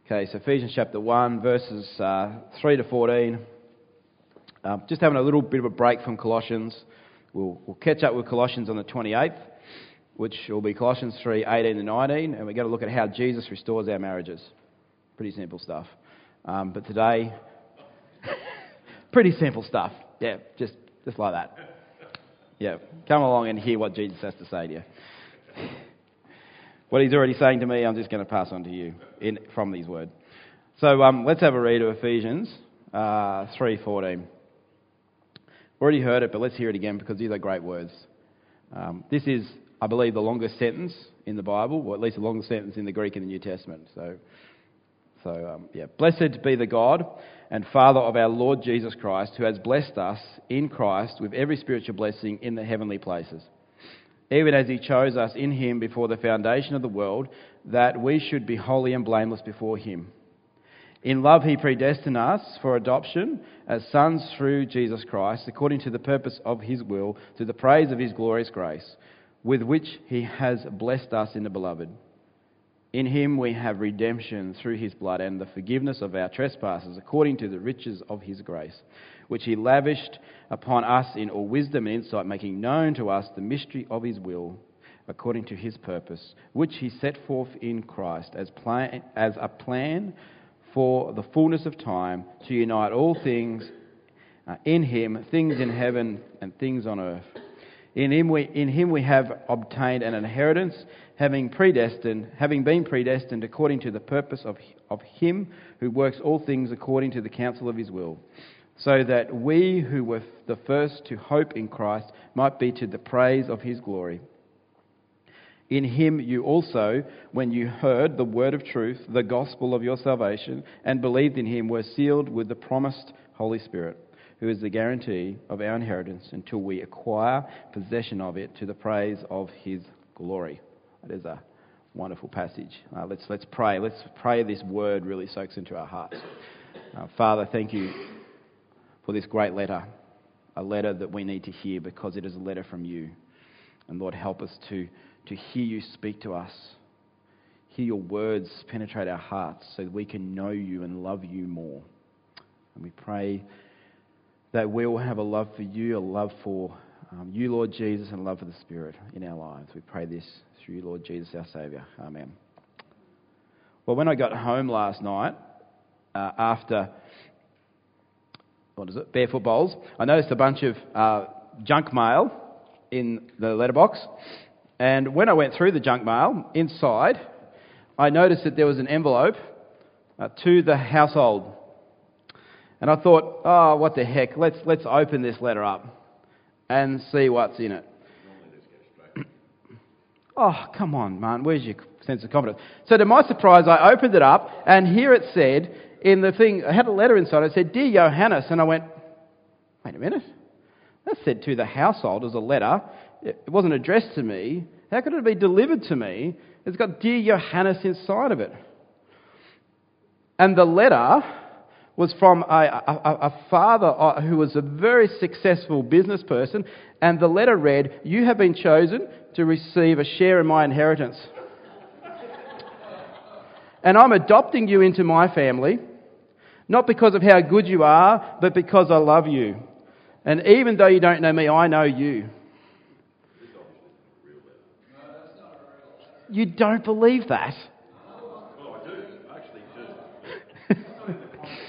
Okay, so Ephesians chapter 1, verses 3 to 14. Just having a little bit of a break from Colossians. We'll catch up with Colossians on the 28th, which will be Colossians 3, 18 to 19, and we're going to look at how Jesus restores our marriages. Pretty simple stuff. But today, pretty simple stuff. Yeah, just like that. Yeah, come along and hear what Jesus has to say to you. What he's already saying to me, I'm just going to pass on to you from these words. So let's have a read of Ephesians 3:14. Already heard it, but let's hear it again because these are great words. This is, I believe, the longest sentence in the Bible, or at least the longest sentence in the Greek in the New Testament. So, blessed be the God and Father of our Lord Jesus Christ, who has blessed us in Christ with every spiritual blessing in the heavenly places, even as he chose us in him before the foundation of the world, that we should be holy and blameless before him. In love he predestined us for adoption as sons through Jesus Christ, according to the purpose of his will, to the praise of his glorious grace, with which he has blessed us in the beloved. In him we have redemption through his blood and the forgiveness of our trespasses, according to the riches of his grace, which he lavished upon us in all wisdom and insight, making known to us the mystery of his will, according to his purpose, which he set forth in Christ as a plan for the fullness of time, to unite all things in him, things in heaven and things on earth. In him we have obtained an inheritance, having been predestined according to the purpose of him who works all things according to the counsel of his will, so that we who were the first to hope in Christ might be to the praise of his glory. In him you also, when you heard the word of truth, the gospel of your salvation, and believed in him, were sealed with the promised Holy Spirit, who is the guarantee of our inheritance until we acquire possession of it to the praise of his glory. That is a wonderful passage. Let's pray. Let's pray this word really soaks into our hearts. Father, thank you for this great letter, a letter that we need to hear because it is a letter from you. And Lord, help us to hear you speak to us, hear your words penetrate our hearts so that we can know you and love you more. And we pray that we will have a love for you, a love for you, Lord Jesus, and a love for the Spirit in our lives. We pray this through you, Lord Jesus, our Saviour. Amen. Well, when I got home last night, after Barefoot Bowls, I noticed a bunch of junk mail in the letterbox. And when I went through the junk mail, inside, I noticed that there was an envelope to the household. And I thought, oh, what the heck, let's open this letter up and see what's in it. Oh, come on, man, where's your sense of confidence? So to my surprise, I opened it up, and here it said, in the thing, I had a letter inside, it said, Dear Johannes, and I went, wait a minute, that said to the household as a letter. It wasn't addressed to me. How could it be delivered to me? It's got Dear Johannes inside of it. And the letter was from a father who was a very successful business person, and the letter read, You have been chosen to receive a share in my inheritance. And I'm adopting you into my family, not because of how good you are, but because I love you. And even though you don't know me, I know you. You don't believe that? Well, I do. I actually do.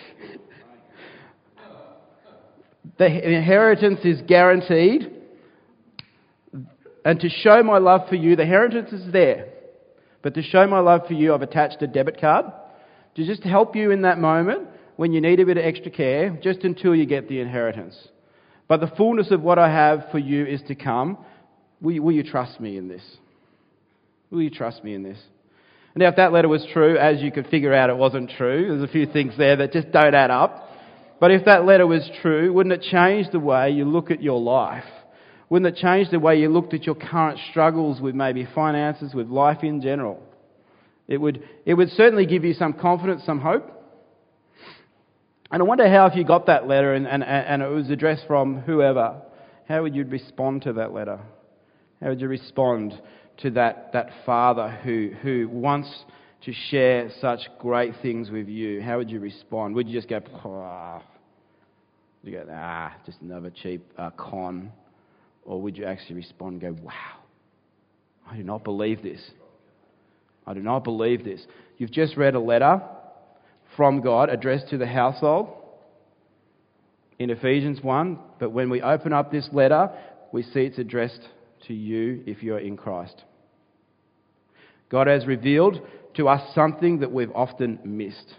The inheritance is guaranteed. And to show my love for you, the inheritance is there. But to show my love for you, I've attached a debit card to just help you in that moment when you need a bit of extra care, just until you get the inheritance. But the fullness of what I have for you is to come. Will you trust me in this? Will you trust me in this? Now, if that letter was true, as you could figure out it wasn't true, there's a few things there that just don't add up. But if that letter was true, wouldn't it change the way you look at your life? Wouldn't it change the way you looked at your current struggles with maybe finances, with life in general? It would certainly give you some confidence, some hope. And I wonder how, if you got that letter and it was addressed from whoever, how would you respond to that letter? How would you respond to that father who once to share such great things with you, how would you respond? Would you just go, would you go, just another cheap con? Or would you actually respond and go, wow, I do not believe this. I do not believe this. You've just read a letter from God addressed to the household in Ephesians 1, but when we open up this letter, we see it's addressed to you if you're in Christ. God has revealed to us something that we've often missed.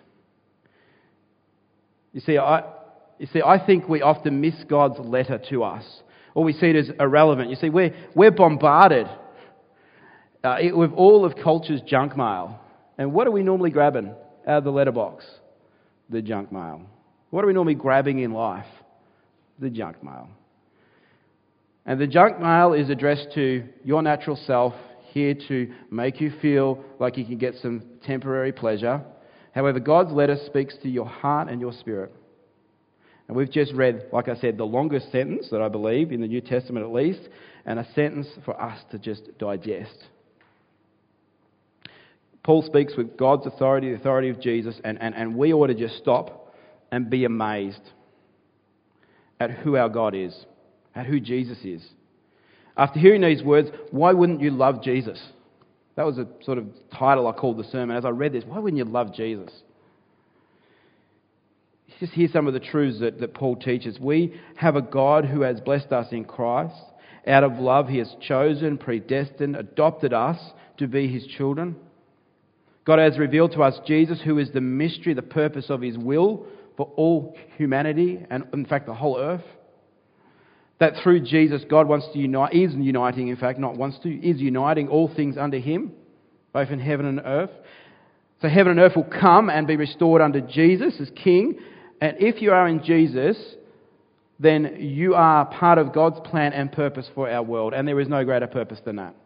You see, I think we often miss God's letter to us, or we see it as irrelevant. You see, we're bombarded with all of culture's junk mail. And what are we normally grabbing out of the letterbox? The junk mail. What are we normally grabbing in life? The junk mail. And the junk mail is addressed to your natural self, here to make you feel like you can get some temporary pleasure. However, God's letter speaks to your heart and your spirit. And we've just read, like I said, the longest sentence that I believe, in the New Testament at least, and a sentence for us to just digest. Paul speaks with God's authority, the authority of Jesus, and we ought to just stop and be amazed at who our God is, at who Jesus is. After hearing these words, why wouldn't you love Jesus? That was a sort of title I called the sermon. As I read this, why wouldn't you love Jesus? Just hear some of the truths that Paul teaches. We have a God who has blessed us in Christ. Out of love, He has chosen, predestined, adopted us to be His children. God has revealed to us Jesus, who is the mystery, the purpose of His will for all humanity and, in fact, the whole earth. That through Jesus, God wants to unite, is uniting all things under Him, both in heaven and earth. So heaven and earth will come and be restored under Jesus as King. And if you are in Jesus, then you are part of God's plan and purpose for our world. And there is no greater purpose than that.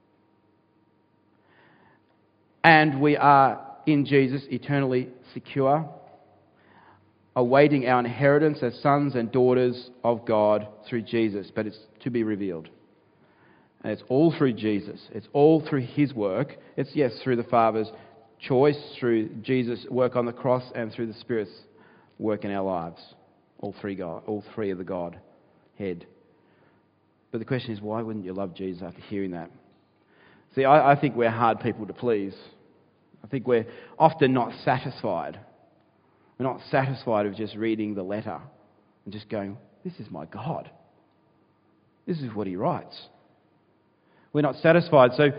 And we are in Jesus eternally secure, awaiting our inheritance as sons and daughters of God through Jesus. But it's to be revealed. And it's all through Jesus. It's all through His work. It's, yes, through the Father's choice, through Jesus' work on the cross, and through the Spirit's work in our lives. All three of the Godhead. But the question is, why wouldn't you love Jesus after hearing that? See, I think we're hard people to please. I think we're often not satisfied. We're not satisfied with just reading the letter and just going, this is my God. This is what He writes. We're not satisfied. So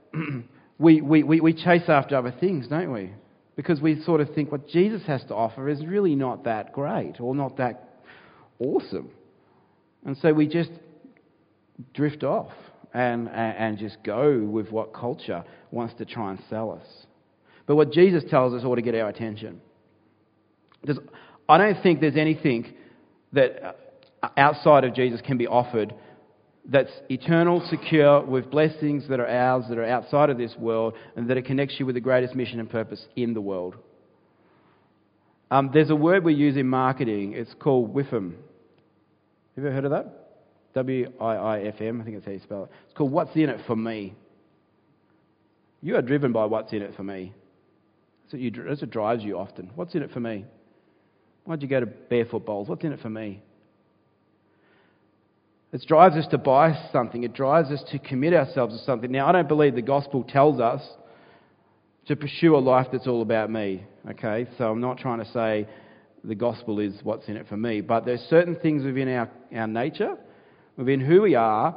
we chase after other things, don't we? Because we sort of think what Jesus has to offer is really not that great or not that awesome. And so we just drift off and just go with what culture wants to try and sell us. But what Jesus tells us ought to get our attention. Because I don't think there's anything that outside of Jesus can be offered that's eternal, secure, with blessings that are ours, that are outside of this world, and that it connects you with the greatest mission and purpose in the world. There's a word we use in marketing. It's called WIFM. Have you ever heard of that? WIIFM, I think that's how you spell it. It's called What's in it for me. You are driven by what's in it for me. That's what drives you often. What's in it for me? Why'd you go to barefoot bowls? What's in it for me? It drives us to buy something. It drives us to commit ourselves to something. Now, I don't believe the gospel tells us to pursue a life that's all about me. Okay, so I'm not trying to say the gospel is what's in it for me. But there's certain things within our nature, within who we are,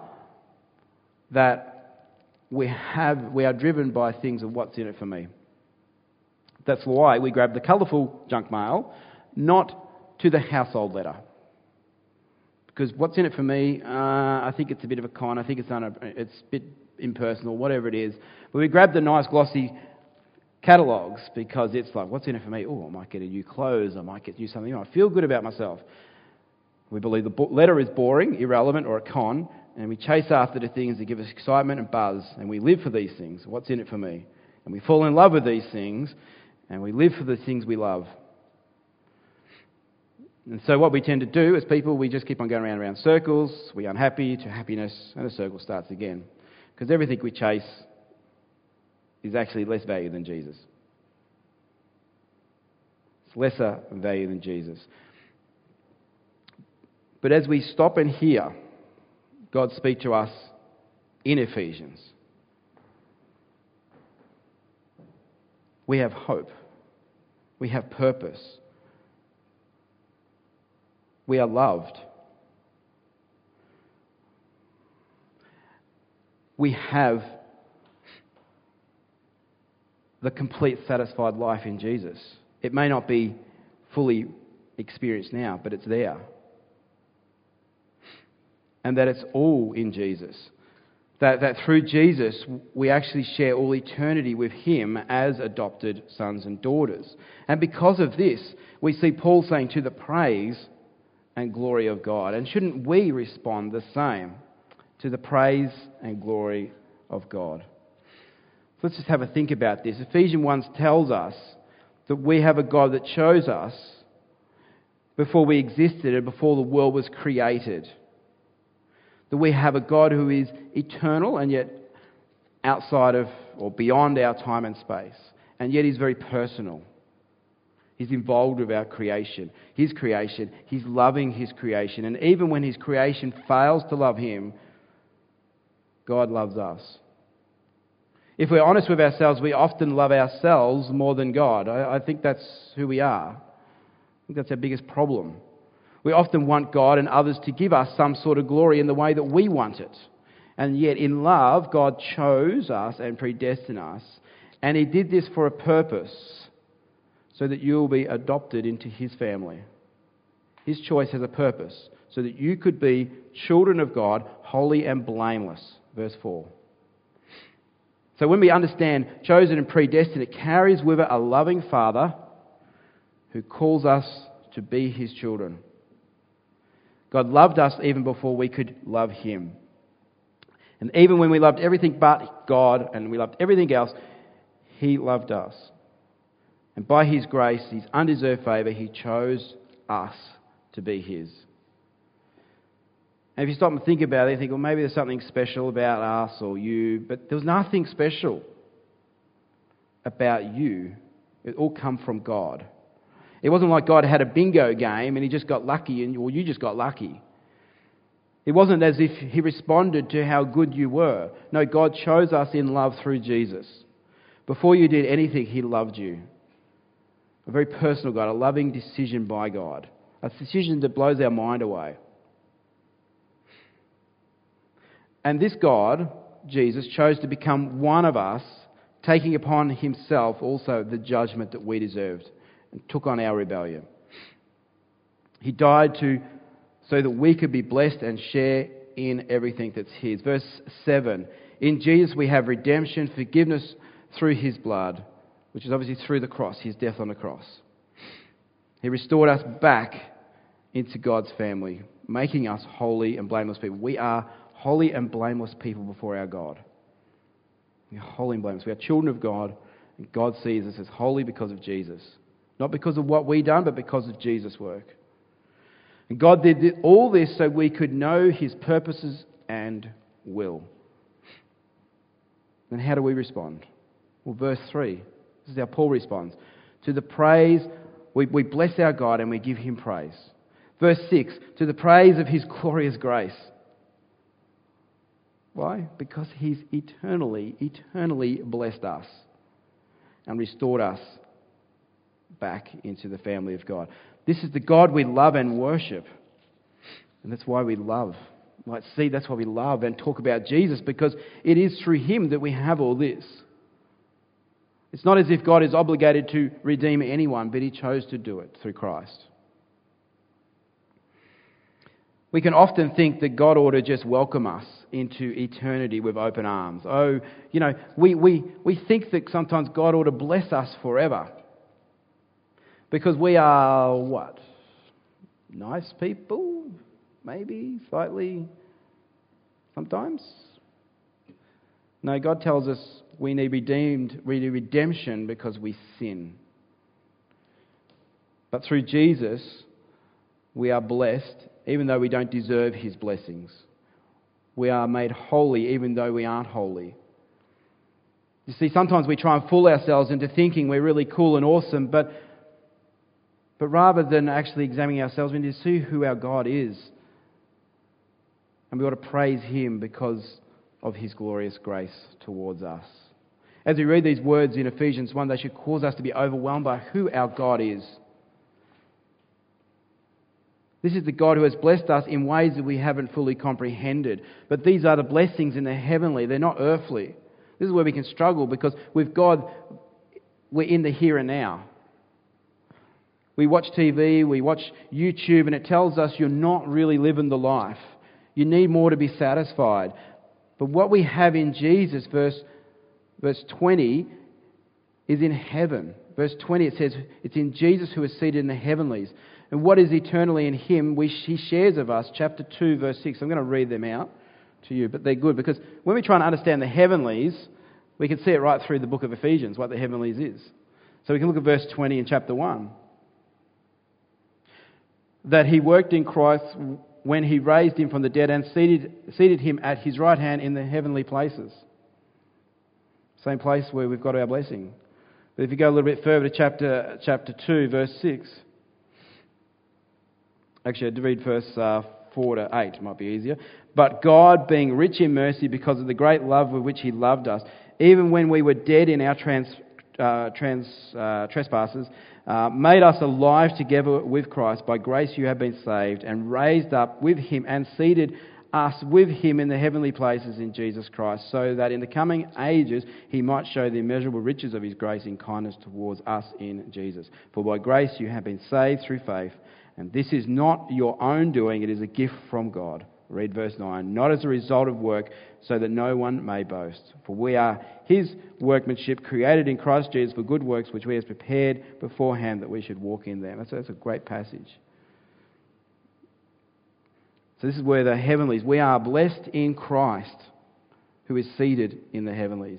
that we are driven by things of what's in it for me. That's why we grab the colourful junk mail, not to the household letter. Because what's in it for me, I think it's a bit of a con. I think it's a bit impersonal, whatever it is. But we grab the nice glossy catalogues because it's like, what's in it for me? Oh, I might get a new clothes. I might get you something. I feel good about myself. We believe the letter is boring, irrelevant, or a con, and we chase after the things that give us excitement and buzz, and we live for these things. What's in it for me? And we fall in love with these things, and we live for the things we love. And so what we tend to do as people, we just keep on going around circles. We're unhappy to happiness, and the circle starts again. Because everything we chase is actually less value than Jesus. It's lesser value than Jesus. But as we stop and hear God speak to us in Ephesians, we have hope. We have purpose. We are loved. We have the complete satisfied life in Jesus. It may not be fully experienced now, but it's there. And that it's all in Jesus. That through Jesus, we actually share all eternity with Him as adopted sons and daughters. And because of this, we see Paul saying, to the praise and glory of God. And shouldn't we respond the same to the praise and glory of God? So let's just have a think about this. Ephesians 1 tells us that we have a God that chose us before we existed and before the world was created. That we have a God who is eternal and yet outside of or beyond our time and space. And yet He's very personal. He's involved with our creation. His creation. He's loving His creation. And even when His creation fails to love Him, God loves us. If we're honest with ourselves, we often love ourselves more than God. I think that's who we are. I think that's our biggest problem. We often want God and others to give us some sort of glory in the way that we want it. And yet in love, God chose us and predestined us. And He did this for a purpose, so that you will be adopted into His family. His choice has a purpose, so that you could be children of God, holy and blameless. Verse 4. So when we understand chosen and predestined, it carries with it a loving Father who calls us to be His children. God loved us even before we could love Him. And even when we loved everything but God and we loved everything else, He loved us. And by His grace, His undeserved favour, He chose us to be His. And if you stop and think about it, you think, well, maybe there's something special about us or you, but there was nothing special about you. It all come from God. It wasn't like God had a bingo game and He just got lucky and you just got lucky. It wasn't as if He responded to how good you were. No, God chose us in love through Jesus. Before you did anything, He loved you. A very personal God, a loving decision by God. A decision that blows our mind away. And this God, Jesus, chose to become one of us, taking upon Himself also the judgment that we deserved, and took on our rebellion. He died so that we could be blessed and share in everything that's His. Verse 7, in Jesus we have redemption, forgiveness through His blood, which is obviously through the cross, His death on the cross. He restored us back into God's family, making us holy and blameless people. We are holy and blameless people before our God. We are holy and blameless. We are children of God, and God sees us as holy because of Jesus. Not because of what we've done, but because of Jesus' work. And God did all this so we could know His purposes and will. And how do we respond? Well, verse 3. This is how Paul responds. To the praise, we bless our God and we give Him praise. Verse 6. To the praise of His glorious grace. Why? Because He's eternally blessed us and restored us back into the family of God. This is the God we love and worship. And that's why we love. That's why we love and talk about Jesus, because it is through Him that we have all this. It's not as if God is obligated to redeem anyone, but He chose to do it through Christ. We can often think that God ought to just welcome us into eternity with open arms. Oh, we think that sometimes God ought to bless us forever. Because we are, what? Nice people? Maybe, slightly, sometimes? No, God tells us we need redemption because we sin. But through Jesus, we are blessed even though we don't deserve His blessings. We are made holy even though we aren't holy. You see, sometimes we try and fool ourselves into thinking we're really cool and awesome, but rather than actually examining ourselves, we need to see who our God is. And we ought to praise Him because of His glorious grace towards us. As we read these words in Ephesians 1, they should cause us to be overwhelmed by who our God is. This is the God who has blessed us in ways that we haven't fully comprehended. But these are the blessings in the heavenly, they're not earthly. This is where we can struggle, because with God, we're in the here and now. We watch TV, we watch YouTube, and it tells us you're not really living the life. You need more to be satisfied. But what we have in Jesus, verse 20, is in heaven. Verse 20, it says, it's in Jesus who is seated in the heavenlies. And what is eternally in Him, He shares of us. Chapter 2, verse 6. I'm going to read them out to you, but they're good, because when we try and understand the heavenlies, we can see it right through the book of Ephesians, what the heavenlies is. So we can look at verse 20 in chapter 1. That He worked in Christ when He raised Him from the dead and seated Him at His right hand in the heavenly places. Same place where we've got our blessing. But if you go a little bit further to chapter 2, verse 6. Actually, I'd read verse 4 to 8, might be easier. But God, being rich in mercy because of the great love with which He loved us, even when we were dead in our trespasses, made us alive together with Christ. By grace you have been saved, and raised up with Him and seated us with Him in the heavenly places in Jesus Christ, so that in the coming ages He might show the immeasurable riches of His grace in kindness towards us in Jesus. For by grace you have been saved through faith, and this is not your own doing, it is a gift from God. Read verse 9. Not as a result of work, so that no one may boast. For we are His workmanship, created in Christ Jesus for good works, which He has prepared beforehand that we should walk in them. That's a great passage. So this is where the heavenlies, we are blessed in Christ, who is seated in the heavenlies.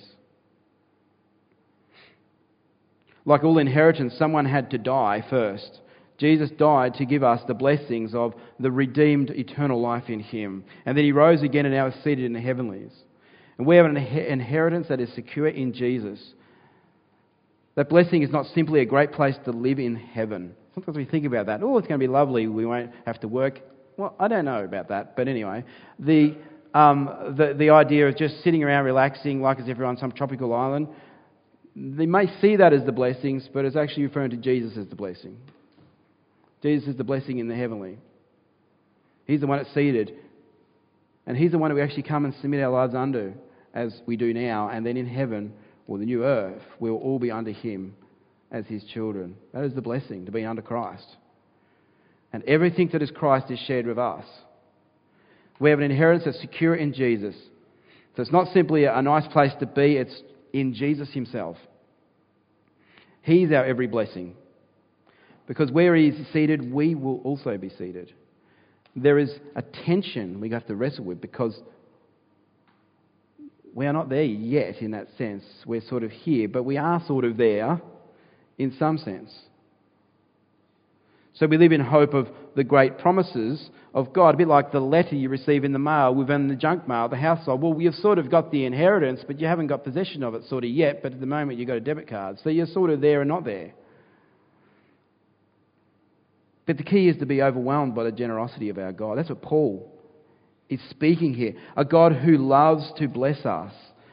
Like all inheritance, someone had to die first. Jesus died to give us the blessings of the redeemed eternal life in Him. And then He rose again and now is seated in the heavenlies. And we have an inheritance that is secure in Jesus. That blessing is not simply a great place to live in heaven. Sometimes we think about that. Oh, it's going to be lovely. We won't have to work. Well, I don't know about that. But anyway, the idea of just sitting around relaxing like as if you're on some tropical island, they may see that as the blessings, but it's actually referring to Jesus as the blessing. Jesus is the blessing in the heavenly. He's the one that's seated. And He's the one that we actually come and submit our lives under, as we do now. And then in heaven, or the new earth, we'll all be under Him as His children. That is the blessing, to be under Christ. And everything that is Christ is shared with us. We have an inheritance that's secure in Jesus. So it's not simply a nice place to be, it's in Jesus Himself. He's our every blessing. Because where He is seated, we will also be seated. There is a tension we have to wrestle with, because we are not there yet in that sense. We're sort of here, but we are sort of there in some sense. So we live in hope of the great promises of God, a bit like the letter you receive in the mail within the junk mail, the household. Well, you've sort of got the inheritance, but you haven't got possession of it sort of yet, but at the moment you've got a debit card. So you're sort of there and not there. But the key is to be overwhelmed by the generosity of our God. That's what Paul is speaking here. A God who loves to bless us.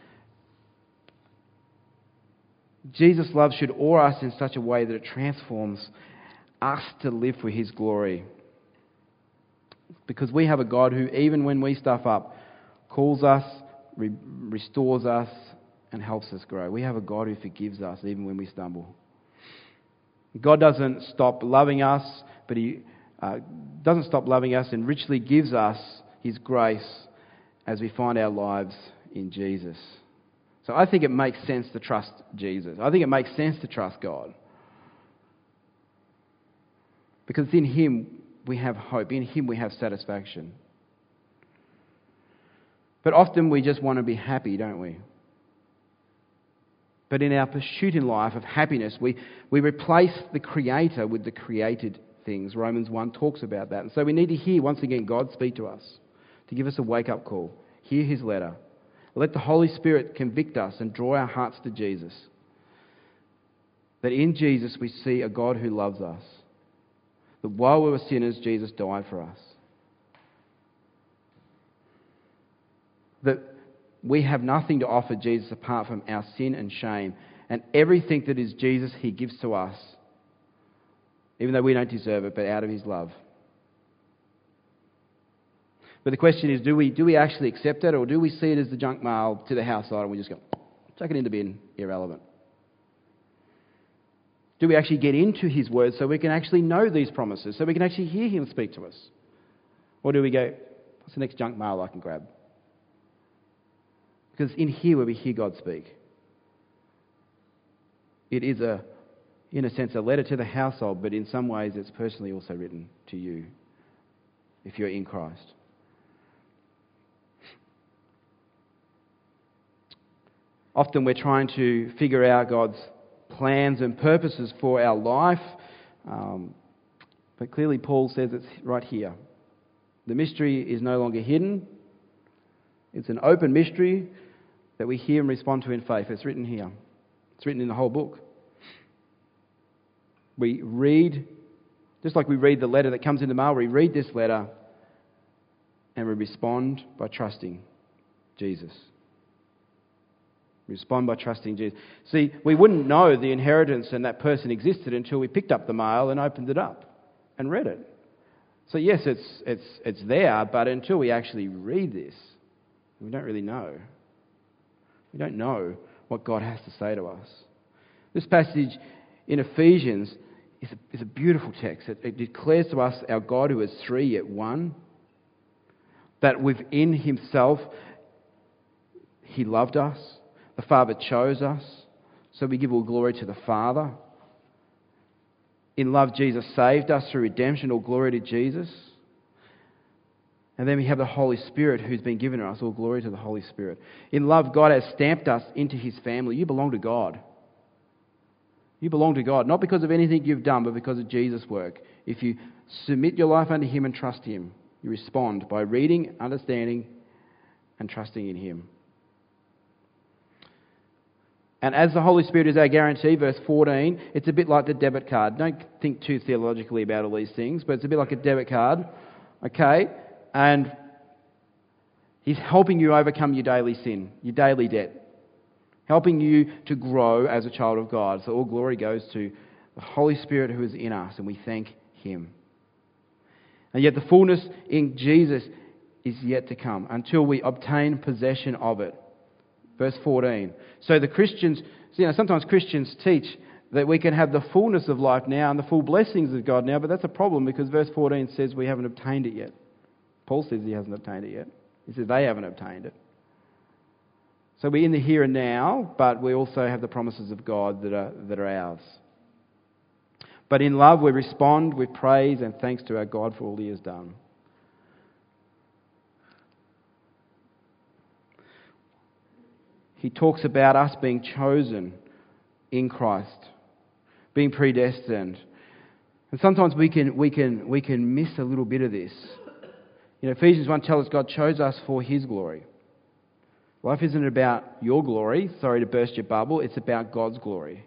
Jesus' love should awe us in such a way that it transforms us to live for His glory. Because we have a God who, even when we stuff up, calls us, restores us, and helps us grow. We have a God who forgives us even when we stumble. God doesn't stop loving us, but He doesn't stop loving us and richly gives us His grace as we find our lives in Jesus. So I think it makes sense to trust Jesus. I think it makes sense to trust God. Because in Him we have hope. In Him we have satisfaction. But often we just want to be happy, don't we? But in our pursuit in life of happiness, we replace the Creator with the created things. Romans 1 talks about that. And so we need to hear, once again, God speak to us, to give us a wake-up call. Hear His letter. Let the Holy Spirit convict us and draw our hearts to Jesus. That in Jesus we see a God who loves us. That while we were sinners, Jesus died for us. That we have nothing to offer Jesus apart from our sin and shame. And everything that is Jesus, he gives to us. Even though we don't deserve it, but out of his love. But the question is, do we actually accept it, or do we see it as the junk mail to the household and we just go, chuck it in the bin, irrelevant? Do we actually get into his word so we can actually know these promises, so we can actually hear him speak to us? Or do we go, what's the next junk mail I can grab? Because in here where we hear God speak, it is in a sense, a letter to the household, but in some ways it's personally also written to you if you're in Christ. Often we're trying to figure out God's plans and purposes for our life, but clearly Paul says it's right here. The mystery is no longer hidden. It's an open mystery that we hear and respond to in faith. It's written here. It's written in the whole book. We read, just like we read the letter that comes in the mail, we read this letter and we respond by trusting Jesus. Respond by trusting Jesus. See, we wouldn't know the inheritance and that person existed until we picked up the mail and opened it up and read it. So yes, it's there, but until we actually read this, we don't really know. We don't know what God has to say to us. This passage in Ephesians is a beautiful text. It declares to us our God who is three yet one, that within himself he loved us. The Father chose us, so we give all glory to the Father. In love, Jesus saved us through redemption, all glory to Jesus. And then we have the Holy Spirit who's been given to us, all glory to the Holy Spirit. In love, God has stamped us into his family. You belong to God. You belong to God, not because of anything you've done, but because of Jesus' work. If you submit your life unto him and trust him, you respond by reading, understanding, and trusting in him. And as the Holy Spirit is our guarantee, verse 14, it's a bit like the debit card. Don't think too theologically about all these things, but it's a bit like a debit card, okay? And he's helping you overcome your daily sin, your daily debt, helping you to grow as a child of God. So all glory goes to the Holy Spirit who is in us, and we thank him. And yet the fullness in Jesus is yet to come until we obtain possession of it. Verse 14. So the Christians, sometimes Christians teach that we can have the fullness of life now and the full blessings of God now, but that's a problem because verse 14 says we haven't obtained it yet. Paul says he hasn't obtained it yet. He says they haven't obtained it. So we're in the here and now, but we also have the promises of God that are ours. But in love we respond with praise and thanks to our God for all he has done. He talks about us being chosen in Christ, being predestined. And sometimes we can miss a little bit of this. Ephesians 1 tells us God chose us for his glory. Life isn't about your glory, sorry to burst your bubble, it's about God's glory.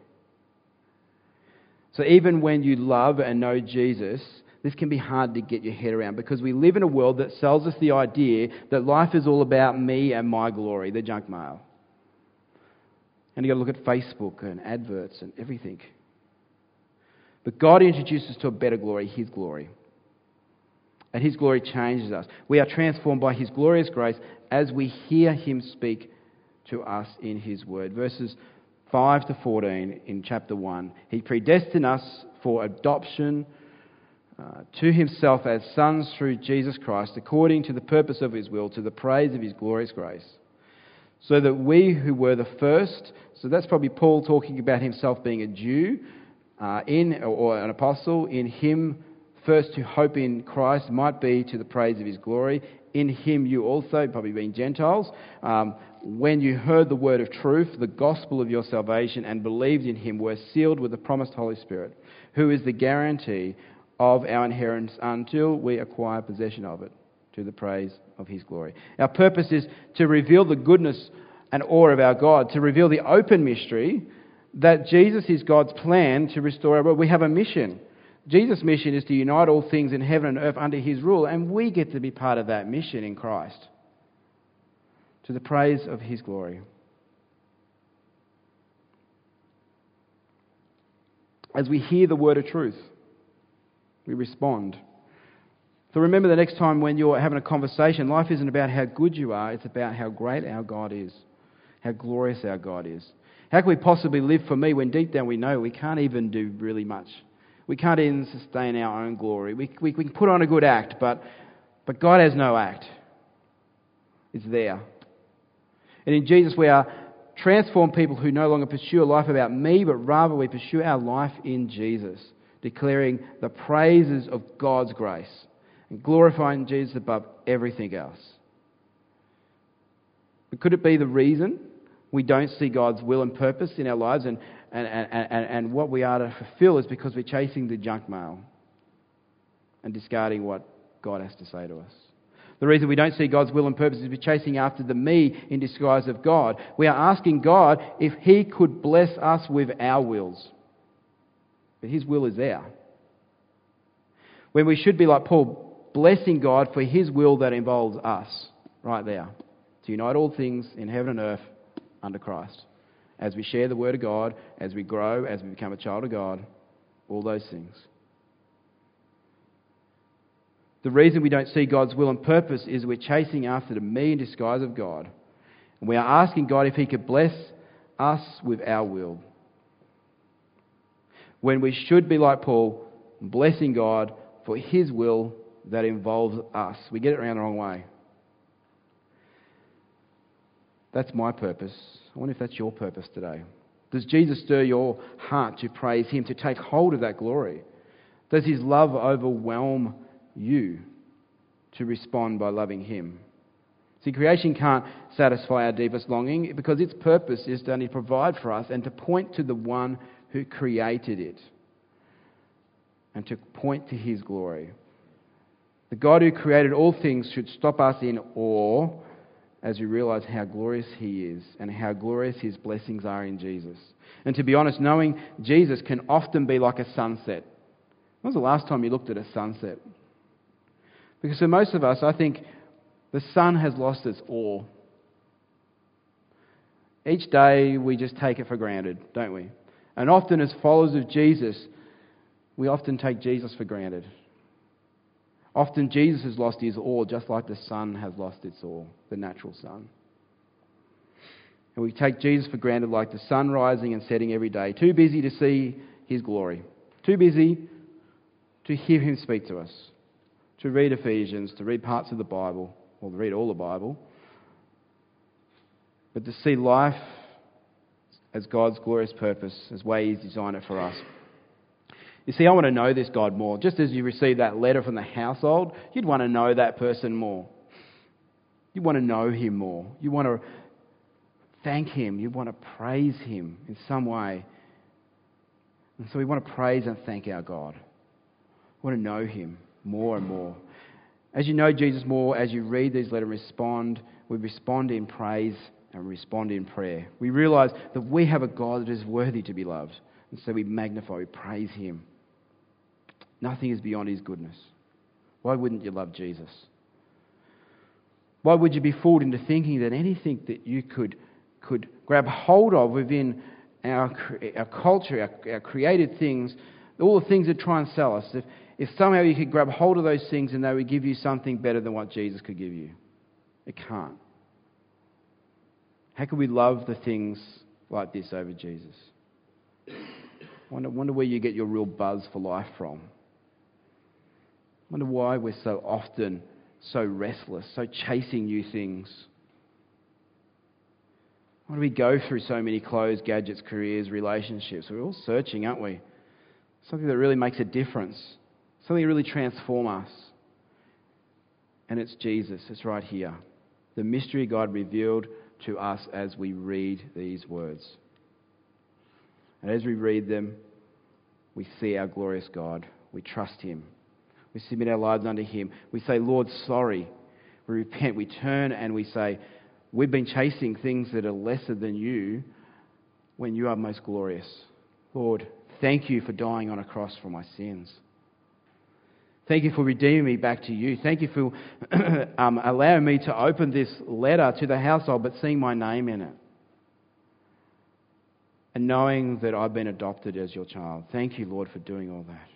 So even when you love and know Jesus, this can be hard to get your head around because we live in a world that sells us the idea that life is all about me and my glory, the junk mail. And you've got to look at Facebook and adverts and everything. But God introduces us to a better glory, his glory. And his glory changes us. We are transformed by his glorious grace as we hear him speak to us in his word. Verses 5 to 14 in chapter 1. He predestined us for adoption to himself as sons through Jesus Christ, according to the purpose of his will, to the praise of his glorious grace. So that we who were the first, so that's probably Paul talking about himself being a Jew or an apostle, in him first to hope in Christ might be to the praise of his glory. In him you also, probably being Gentiles, when you heard the word of truth, the gospel of your salvation, and believed in him, were sealed with the promised Holy Spirit, who is the guarantee of our inheritance until we acquire possession of it, to the praise of his glory. Our purpose is to reveal the goodness and awe of our God, to reveal the open mystery that Jesus is God's plan to restore our world. We have a mission. Jesus' mission is to unite all things in heaven and earth under his rule, and we get to be part of that mission in Christ, to the praise of his glory. As we hear the word of truth, we respond. So remember, the next time when you're having a conversation, life isn't about how good you are, it's about how great our God is, how glorious our God is. How can we possibly live for me when deep down we know we can't even do really much? We can't even sustain our own glory. We can put on a good act, but God has no act. It's there. And in Jesus we are transformed people who no longer pursue a life about me, but rather we pursue our life in Jesus, declaring the praises of God's grace and glorifying Jesus above everything else. But could it be the reason we don't see God's will and purpose in our lives and what we are to fulfill is because we're chasing the junk mail and discarding what God has to say to us? The reason we don't see God's will and purpose is we're chasing after the me in disguise of God. We are asking God if he could bless us with our wills. But his will is there. When we should be like Paul, blessing God for his will that involves us, right there. To unite all things in heaven and earth under Christ. As we share the word of God, as we grow, as we become a child of God, all those things. The reason we don't see God's will and purpose is we're chasing after the me in disguise of God. And we are asking God if he could bless us with our will. When we should be like Paul, blessing God for his will that involves us. We get it around the wrong way. That's my purpose. I wonder if that's your purpose today. Does Jesus stir your heart to praise him, to take hold of that glory? Does his love overwhelm you to respond by loving him? See, creation can't satisfy our deepest longing because its purpose is to only provide for us and to point to the one who created it and to point to his glory. The God who created all things should stop us in awe as we realise how glorious he is and how glorious his blessings are in Jesus. And to be honest, knowing Jesus can often be like a sunset. When was the last time you looked at a sunset? Because for most of us, I think the sun has lost its awe. Each day we just take it for granted, don't we? And often as followers of Jesus, we often take Jesus for granted. Often Jesus has lost his awe just like the sun has lost its awe, the natural sun. And we take Jesus for granted like the sun rising and setting every day, too busy to see his glory, too busy to hear him speak to us, to read Ephesians, to read parts of the Bible, or to read all the Bible, but to see life as God's glorious purpose, as way he's designed it for us. You see, I want to know this God more. Just as you receive that letter from the household, you'd want to know that person more. You want to know him more. You want to thank him. You want to praise him in some way. And so we want to praise and thank our God. We want to know him more and more. As you know Jesus more, as you read these letters, we respond in praise and respond in prayer. We realise that we have a God that is worthy to be loved. And so we magnify, we praise him. Nothing is beyond his goodness. Why wouldn't you love Jesus? Why would you be fooled into thinking that anything that you could grab hold of within our culture, our created things, all the things that try and sell us, if somehow you could grab hold of those things and they would give you something better than what Jesus could give you? It can't. How could we love the things like this over Jesus? Wonder where you get your real buzz for life from. Wonder why we're so often so restless, so chasing new things. Why do we go through so many clothes, gadgets, careers, relationships? We're all searching, aren't we? Something that really makes a difference. Something that really transforms us. And it's Jesus. It's right here. The mystery God revealed to us as we read these words. And as we read them, we see our glorious God. We trust him. We submit our lives unto him. We say, Lord, sorry. We repent, we turn and we say, we've been chasing things that are lesser than you when you are most glorious. Lord, thank you for dying on a cross for my sins. Thank you for redeeming me back to you. Thank you for allowing me to open this letter to the household but seeing my name in it. And knowing that I've been adopted as your child. Thank you, Lord, for doing all that.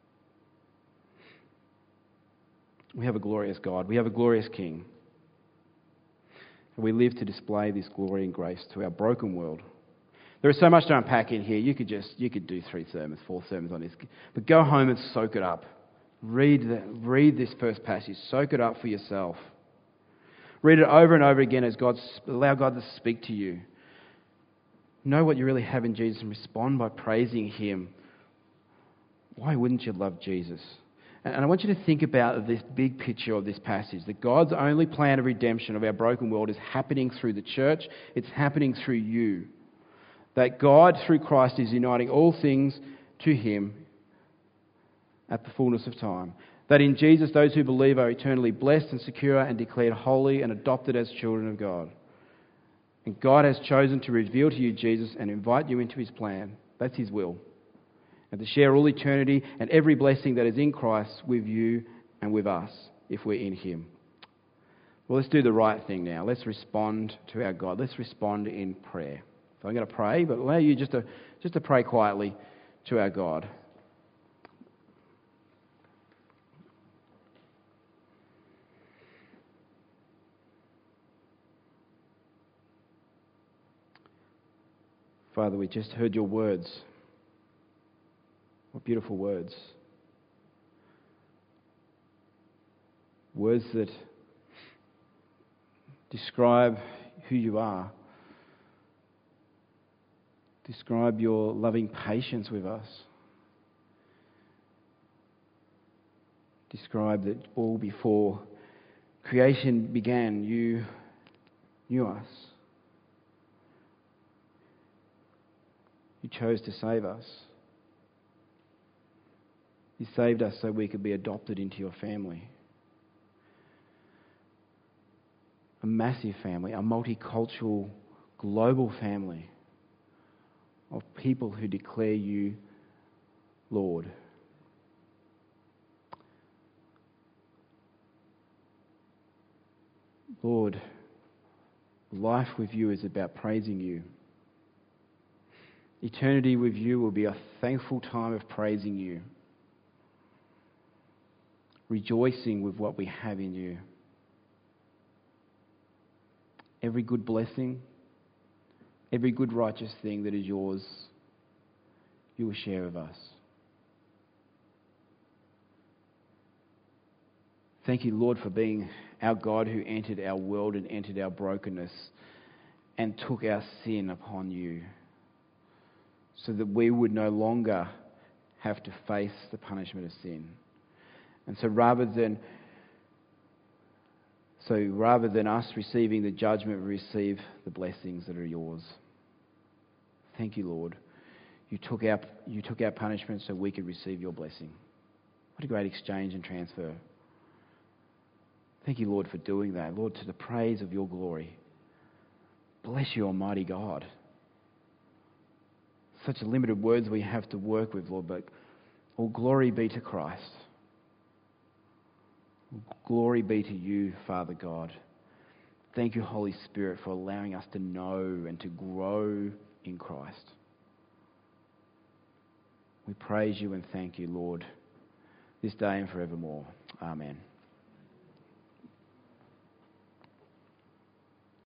We have a glorious God. We have a glorious King. And we live to display this glory and grace to our broken world. There is so much to unpack in here. You could do 3 sermons, 4 sermons on this. But go home and soak it up. Read this first passage. Soak it up for yourself. Read it over and over again as allow God to speak to you. Know what you really have in Jesus and respond by praising Him. Why wouldn't you love Jesus? And I want you to think about this big picture of this passage, that God's only plan of redemption of our broken world is happening through the church. It's happening through you. That God, through Christ, is uniting all things to Him at the fullness of time. That in Jesus, those who believe are eternally blessed and secure and declared holy and adopted as children of God. And God has chosen to reveal to you Jesus and invite you into His plan. That's His will. And to share all eternity and every blessing that is in Christ with you and with us if we're in Him. Well, let's do the right thing now. Let's respond to our God. Let's respond in prayer. So I'm going to pray, but allow you just to pray quietly to our God. Father, we just heard your words. What beautiful words. Words that describe who you are. Describe your loving patience with us. Describe that all before creation began, you knew us. You chose to save us. You saved us so we could be adopted into your family. A massive family, a multicultural, global family of people who declare you Lord. Lord, life with you is about praising you. Eternity with you will be a thankful time of praising you, rejoicing with what we have in you. Every good blessing, every good righteous thing that is yours, you will share with us. Thank you, Lord, for being our God who entered our world and entered our brokenness and took our sin upon you, so that we would no longer have to face the punishment of sin. And so rather than us receiving the judgment, we receive the blessings that are yours. Thank you, Lord. You took our punishment so we could receive your blessing. What a great exchange and transfer. Thank you, Lord, for doing that. Lord, to the praise of your glory. Bless you, Almighty God. Such limited words we have to work with, Lord, but all glory be to Christ. Glory be to you, Father God. Thank you, Holy Spirit, for allowing us to know and to grow in Christ. We praise you and thank you, Lord, this day and forevermore. Amen.